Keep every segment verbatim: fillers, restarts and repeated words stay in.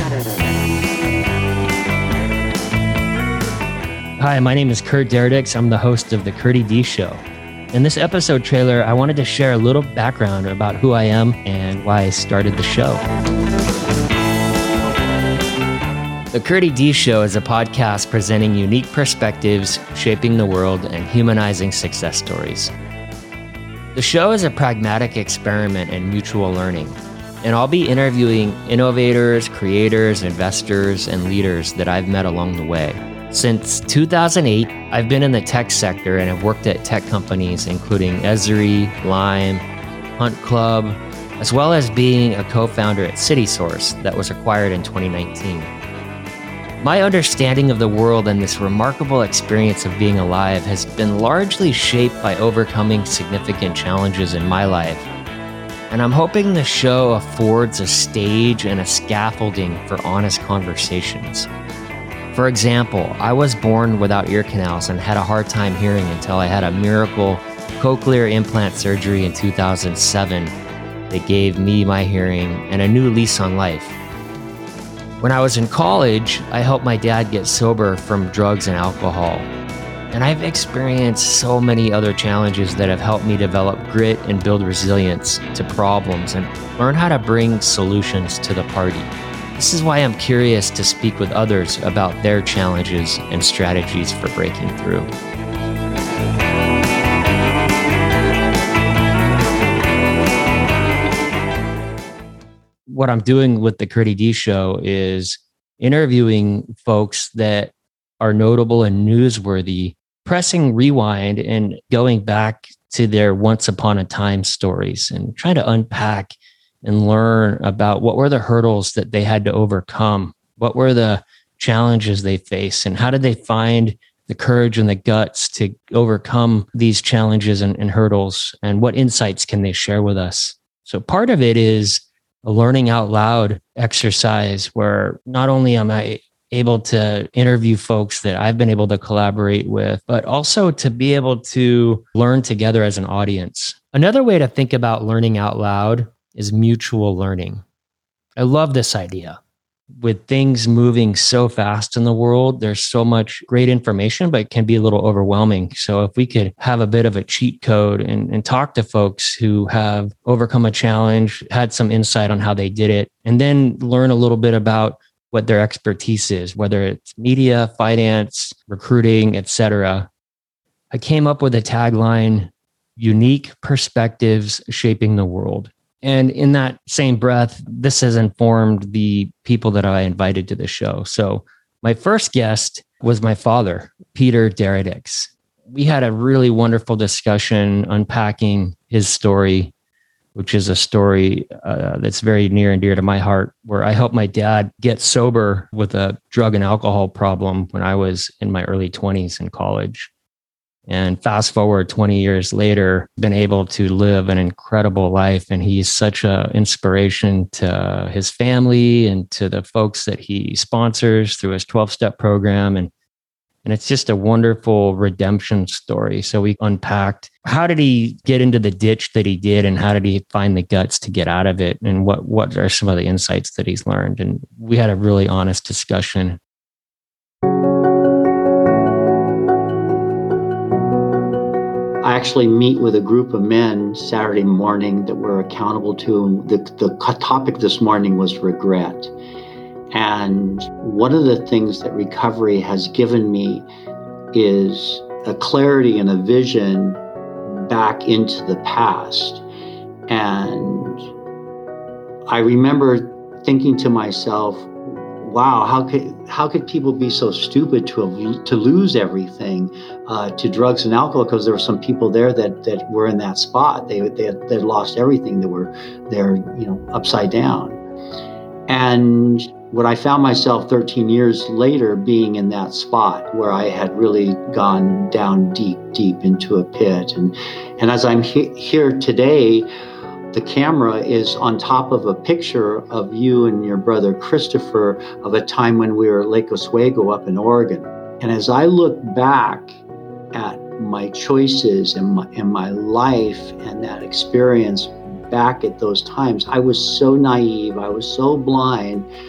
Hi, my name is Kurt Deredix. I'm the host of The Kurtie D Show. In this episode trailer, I wanted to share a little background about who I am and why I started the show. The Kurtie D Show is a podcast presenting unique perspectives, shaping the world, and humanizing success stories. The show is a pragmatic experiment in mutual learning, and I'll be interviewing innovators, creators, investors, and leaders that I've met along the way. Since two thousand eight, I've been in the tech sector and have worked at tech companies including Esri, Lime, Hunt Club, as well as being a co-founder at CitySource that was acquired in twenty nineteen. My understanding of the world and this remarkable experience of being alive has been largely shaped by overcoming significant challenges in my life. And I'm hoping the show affords a stage and a scaffolding for honest conversations. For example, I was born without ear canals and had a hard time hearing until I had a miracle cochlear implant surgery in two thousand seven that gave me my hearing and a new lease on life. When I was in college, I helped my dad get sober from drugs and alcohol. And I've experienced so many other challenges that have helped me develop grit and build resilience to problems and learn how to bring solutions to the party. This is why I'm curious to speak with others about their challenges and strategies for breaking through. What I'm doing with the Kurtie D Show is interviewing folks that are notable and newsworthy, pressing rewind and going back to their once upon a time stories and trying to unpack and learn about what were the hurdles that they had to overcome, what were the challenges they faced, and how did they find the courage and the guts to overcome these challenges and, and hurdles, and what insights can they share with us. So part of it is a learning out loud exercise where not only am I able to interview folks that I've been able to collaborate with, but also to be able to learn together as an audience. Another way to think about learning out loud is mutual learning. I love this idea. With things moving so fast in the world, there's so much great information, but it can be a little overwhelming. So if we could have a bit of a cheat code and, and talk to folks who have overcome a challenge, had some insight on how they did it, and then learn a little bit about what their expertise is, whether it's media, finance, recruiting, et cetera. I came up with a tagline, unique perspectives shaping the world. And in that same breath, this has informed the people that I invited to the show. So my first guest was my father, Peter Deredix. We had a really wonderful discussion unpacking his story, which is a story uh, that's very near and dear to my heart, where I helped my dad get sober with a drug and alcohol problem when I was in my early twenties in college. And fast forward twenty years later, been able to live an incredible life. And he's such an inspiration to his family and to the folks that he sponsors through his twelve-step program. And, and it's just a wonderful redemption story. So we unpacked, how did he get into the ditch that he did, and how did he find the guts to get out of it? And what, what are some of the insights that he's learned? And we had a really honest discussion. I actually meet with a group of men Saturday morning that we're accountable to. The, the topic this morning was regret. And one of the things that recovery has given me is a clarity and a vision back into the past. And I remember thinking to myself, wow, how could how could people be so stupid to have, to lose everything uh, to drugs and alcohol? Because there were some people there that that were in that spot. They they had, they had lost everything. They were they're you know upside down. And when I found myself thirteen years later being in that spot where I had really gone down deep, deep into a pit, and and as I'm he- here today, the camera is on top of a picture of you and your brother Christopher of a time when we were at Lake Oswego up in Oregon. And as I look back at my choices and my, and my life and that experience back at those times, I was so naive, I was so blind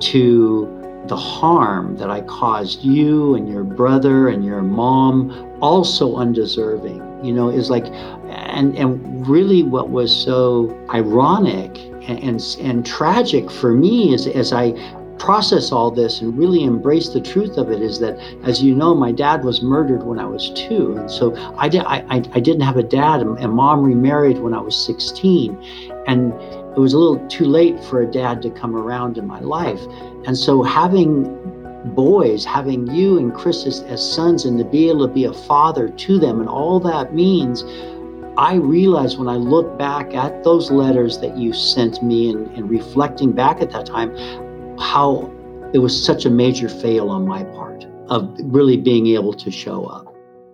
to the harm that I caused you and your brother and your mom, also undeserving, you know, is like, and and really what was so ironic and and, and tragic for me is as I process all this and really embrace the truth of it is that, as you know, my dad was murdered when I was two. And so I, did, I, I, I didn't have a dad, and, and mom remarried when I was sixteen. And it was a little too late for a dad to come around in my life. And so having boys, having you and Chris as, as sons, and to be able to be a father to them and all that means, I realized when I look back at those letters that you sent me and, and reflecting back at that time, how it was such a major fail on my part of really being able to show up.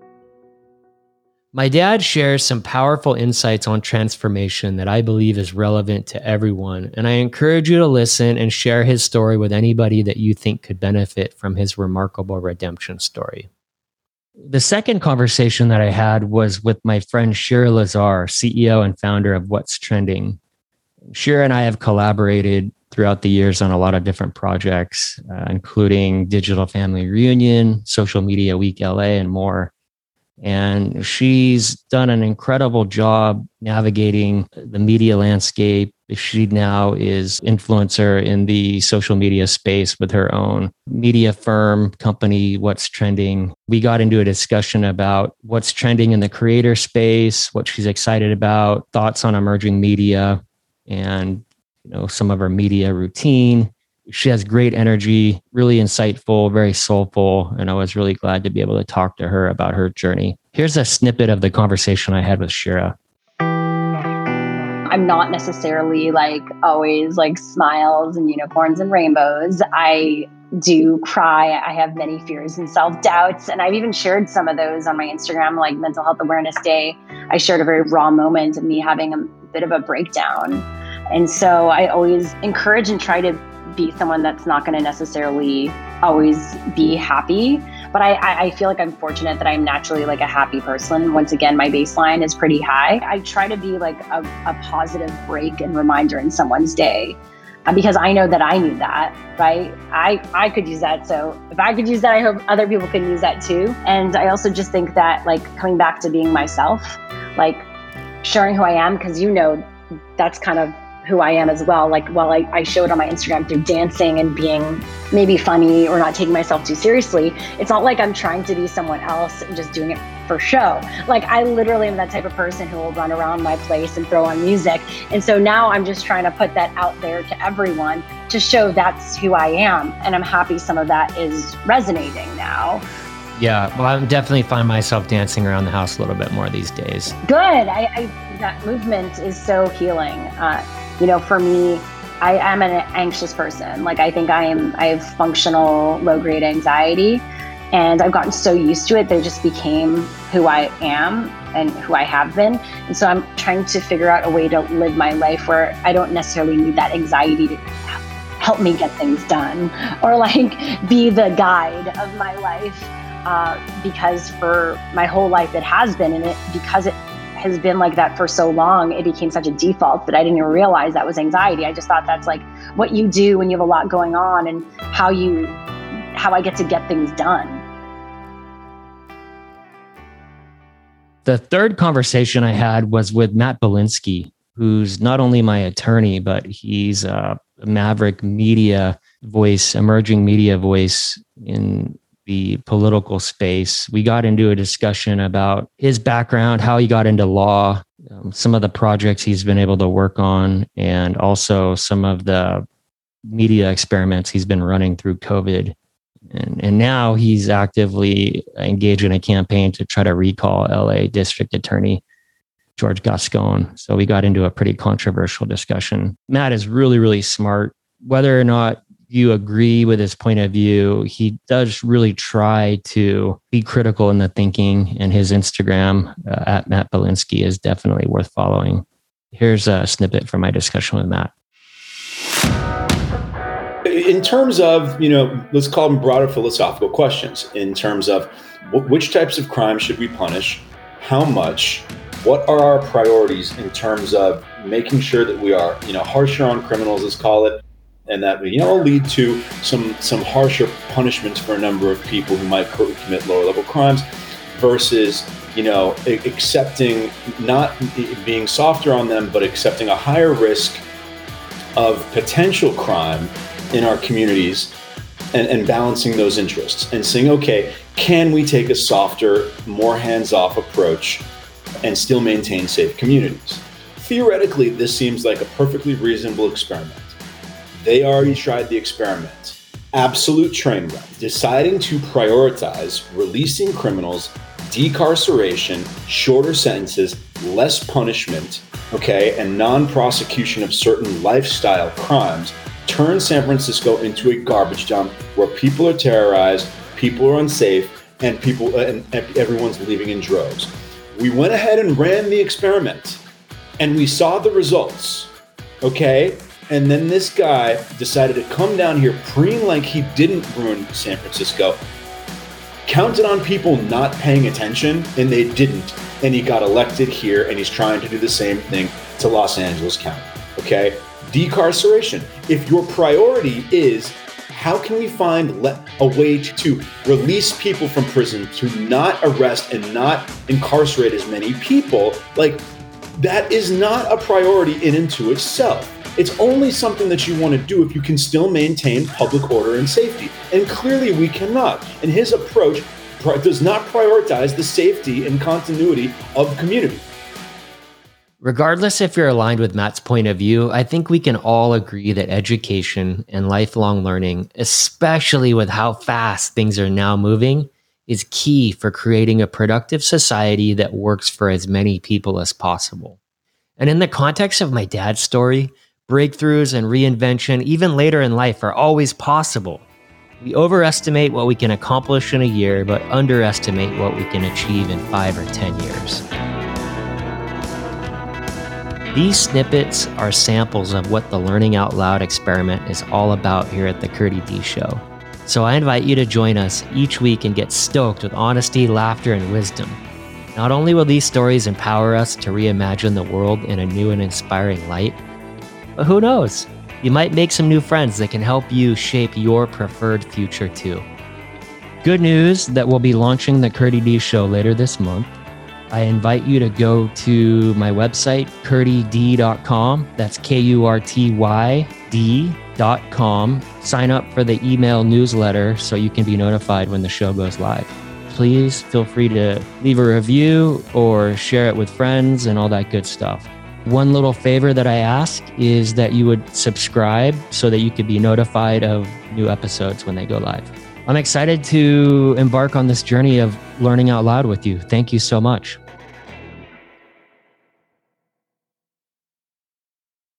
My dad shares some powerful insights on transformation that I believe is relevant to everyone, and I encourage you to listen and share his story with anybody that you think could benefit from his remarkable redemption story. The second conversation that I had was with my friend Shira Lazar, C E O and founder of What's Trending. Shira and I have collaborated throughout the years on a lot of different projects, uh, including Digital Family Reunion, Social Media Week L A, and more. And she's done an incredible job navigating the media landscape. She now is influencer in the social media space with her own media firm company, What's Trending. We got into a discussion about what's trending in the creator space, what she's excited about, thoughts on emerging media, and you know some of her media routine. She has great energy, really insightful, very soulful, and I was really glad to be able to talk to her about her journey. Here's a snippet of the conversation I had with Shira. I'm not necessarily like always like smiles and unicorns and rainbows. I do cry. I have many fears and self-doubts, and I've even shared some of those on my Instagram, like Mental Health Awareness Day. I shared a very raw moment of me having a bit of a breakdown. And so I always encourage and try to be someone that's not going to necessarily always be happy. But I, I feel like I'm fortunate that I'm naturally like a happy person. Once again, my baseline is pretty high. I try to be like a, a positive break and reminder in someone's day uh, because I know that I need that, right? I, I could use that. So if I could use that, I hope other people can use that too. And I also just think that like coming back to being myself, like sharing who I am, because you know, that's kind of who I am as well. Like while I, I show it on my Instagram through dancing and being maybe funny or not taking myself too seriously, it's not like I'm trying to be someone else and just doing it for show. Like I literally am that type of person who will run around my place and throw on music. And so now I'm just trying to put that out there to everyone to show that's who I am. And I'm happy some of that is resonating now. Yeah, well, I definitely find myself dancing around the house a little bit more these days. Good. I, I that movement is so healing. Uh, You know, for me, I am an anxious person. Like, I think I am, I have functional low-grade anxiety, and I've gotten so used to it that it just became who I am and who I have been. And so I'm trying to figure out a way to live my life where I don't necessarily need that anxiety to help me get things done or like be the guide of my life. Uh, because for my whole life it has been, and it because it has been like that for so long, it became such a default that I didn't even realize that was anxiety. I just thought that's like what you do when you have a lot going on and how you, how I get to get things done. The third conversation I had was with Matt Belinsky, who's not only my attorney, but he's a maverick media voice, emerging media voice in the political space. We got into a discussion about his background, how he got into law, um, some of the projects he's been able to work on, and also some of the media experiments he's been running through COVID. And, and now he's actively engaged in a campaign to try to recall L A District Attorney George Gascon. So we got into a pretty controversial discussion. Matt is really, really smart. Whether or not you agree with his point of view, he does really try to be critical in the thinking, and his Instagram uh, at Matt Belinsky is definitely worth following. Here's a snippet from my discussion with Matt. In terms of, you know, let's call them broader philosophical questions in terms of w- which types of crimes should we punish, how much, what are our priorities in terms of making sure that we are, you know, harsher on criminals, let's call it, and that, you know, will lead to some some harsher punishments for a number of people who might commit lower level crimes, versus, you know, accepting, not being softer on them, but accepting a higher risk of potential crime in our communities, and, and balancing those interests and saying, okay, can we take a softer, more hands-off approach and still maintain safe communities? Theoretically, this seems like a perfectly reasonable experiment. They already tried the experiment. Absolute train wreck. Deciding to prioritize releasing criminals, decarceration, shorter sentences, less punishment, okay, and non-prosecution of certain lifestyle crimes turned San Francisco into a garbage dump where people are terrorized, people are unsafe, and people and everyone's leaving in droves. We went ahead and ran the experiment, and we saw the results, okay? And then this guy decided to come down here preening like he didn't ruin San Francisco, counted on people not paying attention, and they didn't. And he got elected here, and he's trying to do the same thing to Los Angeles County, okay? Decarceration. If your priority is how can we find le- a way to release people from prison, to not arrest and not incarcerate as many people, like, that is not a priority in and to itself. It's only something that you want to do if you can still maintain public order and safety. And clearly we cannot. And his approach does not prioritize the safety and continuity of the community. Regardless if you're aligned with Matt's point of view, I think we can all agree that education and lifelong learning, especially with how fast things are now moving, is key for creating a productive society that works for as many people as possible. And in the context of my dad's story, breakthroughs and reinvention, even later in life, are always possible. We overestimate what we can accomplish in a year, but underestimate what we can achieve in five or ten years. These snippets are samples of what the Learning Out Loud experiment is all about here at the Curdy D Show. So I invite you to join us each week and get stoked with honesty, laughter, and wisdom. Not only will these stories empower us to reimagine the world in a new and inspiring light, but who knows? You might make some new friends that can help you shape your preferred future too. Good news that we'll be launching the Curdy D Show later this month. I invite you to go to my website, curty d dot com. That's K U R T Y D dot com. Sign up for the email newsletter so you can be notified when the show goes live. Please feel free to leave a review or share it with friends and all that good stuff. One little favor that I ask is that you would subscribe so that you could be notified of new episodes when they go live. I'm excited to embark on this journey of learning out loud with you. Thank you so much.